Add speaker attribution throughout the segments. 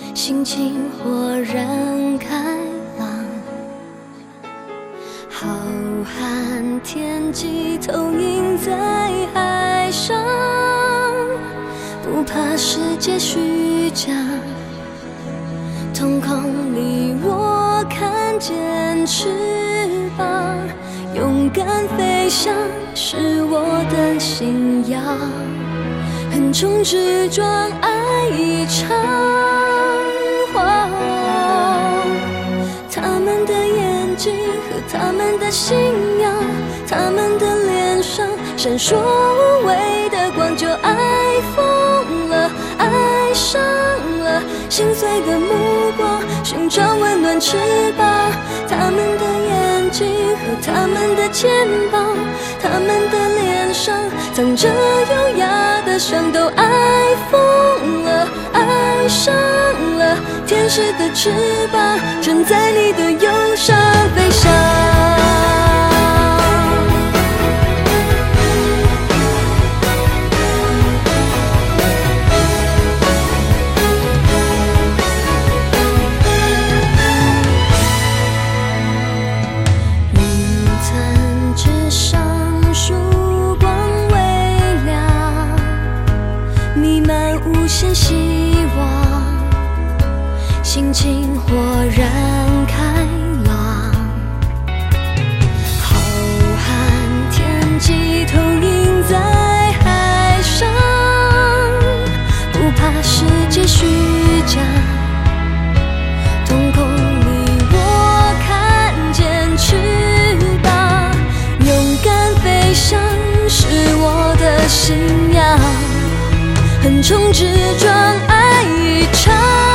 Speaker 1: 心情豁然开朗。浩瀚天际投影在海上，不怕世界虚假，瞳孔里我看见翅膀，勇敢飞翔是我的信仰，横冲直撞爱一场。他们的眼睛和他们的信仰，他们的脸上闪烁无畏的光，就爱疯了，爱上了，心碎的目光寻找温暖翅膀。他们的眼睛和他们的肩膀，他们的脸上藏着优雅的伤，都爱疯了，爱上了，天使的翅膀承载你的忧伤飞翔。无限希望，心情豁然开朗。浩瀚天际投影在海上，不怕世界虚假，瞳孔里我看见翅膀，勇敢飞翔是我的信仰，横冲直撞爱一场。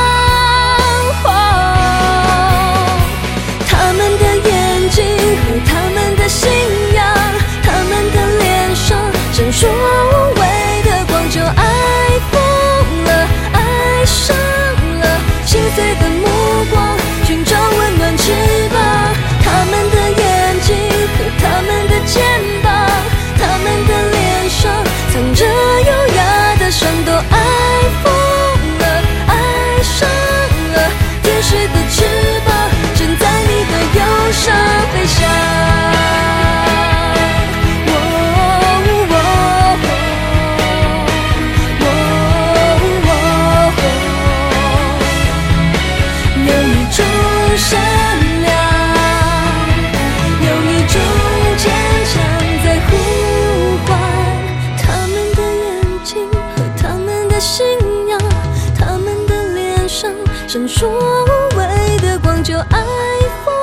Speaker 1: 他们的眼睛和他们的信仰，他们的脸上闪烁无畏的光，就爱疯了，爱上了，心碎的目光寻找温暖翅膀。他们的眼睛和他们的肩膀，他们的脸上藏着优雅的伤，都爱疯了，爱上了，天使的翅膀承载你的忧伤飞翔。有一种善良，有一种坚强在呼唤。他们的眼睛和他们的信仰，他们的脸上闪烁无畏的光，就爱疯